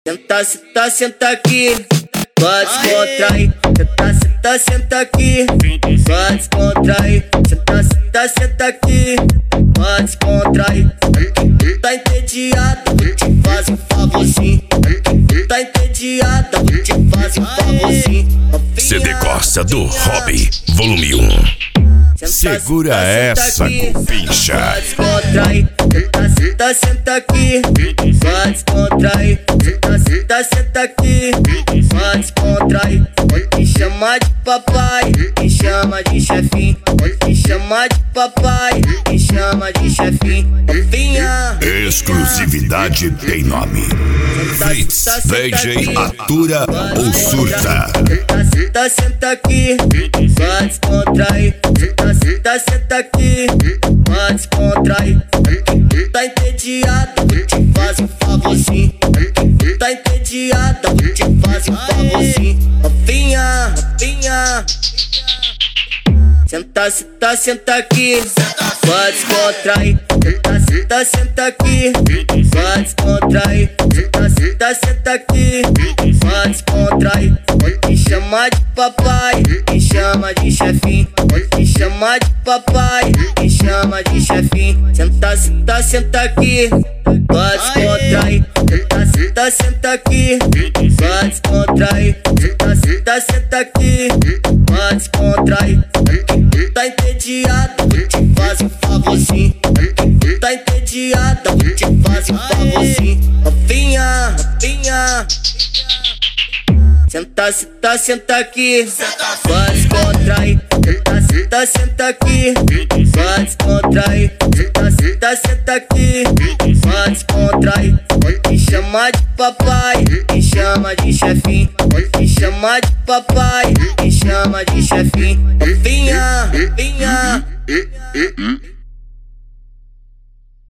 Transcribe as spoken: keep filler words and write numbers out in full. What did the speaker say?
Senta, senta, senta aqui, pode descontrair. Senta, senta, senta aqui, pode descontrair. Senta, senta, senta aqui, pode descontrair. Tá entediado, vou te fazer um favorzinho. Tá entediada, vou te fazer um favorzinho. C D Costa do Hobby, volume um. Segura essa, cupincha. Pode descontrair. Senta, senta, senta aqui, pode descontrair. Senta, senta, senta aqui, pode descontrair. Pode me chamar de papai, me chama de chefinho. Pode me chamar de papai, me chama de chefinho. Novinha, exclusividade tem nome. Fritz, D J Atura ou Surta. Senta, senta, senta aqui, pode descontrair. Senta, senta, senta aqui, pode descontrair. Tá entediada, vou te fazer um favorzinho. Tá entediada, vou te fazer um favorzinho. Novinha, novinha. Senta, senta, senta aqui, pode descontrair. Senta, senta, senta aqui, pode descontrair. Senta, senta, senta aqui, pode descontrair. Pode me chamar de papai, me chama de chefinho. Pode me chamar de papai, me chama de chefinho. Senta, senta, senta aqui, pode descontrair. Senta, senta, senta aqui, pode descontrair. Senta, senta, senta aqui, pode descontrair. Tá entediada, vou te fazer um favorzinho. Tá entediada, vou te fazer um favorzinho. Novinha, novinha. Senta, senta, senta aqui, pode descontrair. Senta, senta, senta aqui, pode descontrair. Senta, senta, senta aqui, pode descontrair. Pode me chamar de papai, me chama de chefinho. Pode me chamar de papai, me chama de chefinho. Novinha, novinha.